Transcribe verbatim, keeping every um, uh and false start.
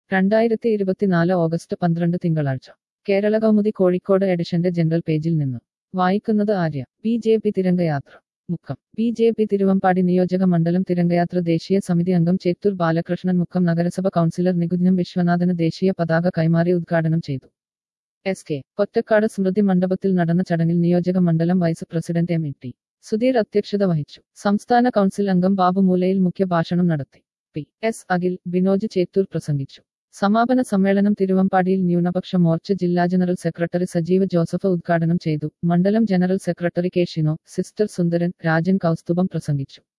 രണ്ടായിരത്തി ഇരുപത്തിനാല് ഓഗസ്റ്റ് പന്ത്രണ്ട് തിങ്കളാഴ്ച കേരള കൗമുദി കോഴിക്കോട് എഡിഷന്റെ ജനറൽ പേജിൽ നിന്ന് വായിക്കുന്നത് ആര്യ. ബി ജെ പി തിരംഗയാത്ര Mukkam. B J P Thiruvambady നിയോജക മണ്ഡലം തിരംഗയാത്ര ദേശീയ സമിതി അംഗം ചേത്തൂർ ബാലകൃഷ്ണൻ മുക്കം നഗരസഭ കൗൺസിലർ നികുഞ്ജം വിശ്വനാഥന് ദേശീയ പതാക കൈമാറി ഉദ്ഘാടനം ചെയ്തു. എസ് കെ പൊറ്റക്കാട് സ്മൃതി മണ്ഡപത്തിൽ നടന്ന ചടങ്ങിൽ നിയോജക മണ്ഡലം vice president M E T Sudheer അധ്യക്ഷത വഹിച്ചു. സംസ്ഥാന കൗൺസിൽ അംഗം ബാബു മൂലയിൽ മുഖ്യഭാഷണം നടത്തി. പി എസ് അഖിൽ, ബിനോജ് ചേത്തൂർ പ്രസംഗിച്ചു. സമാപന സമ്മേളനം തിരുവമ്പാടിയിൽ ന്യൂനപക്ഷ മോർച്ച ജില്ലാ ജനറൽ സെക്രട്ടറി സജീവ് ജോസഫ് ഉദ്ഘാടനം ചെയ്തു. മണ്ഡലം general secretary K Shino, sister Sundaran, Rajan Kausthubham പ്രസംഗിച്ചു.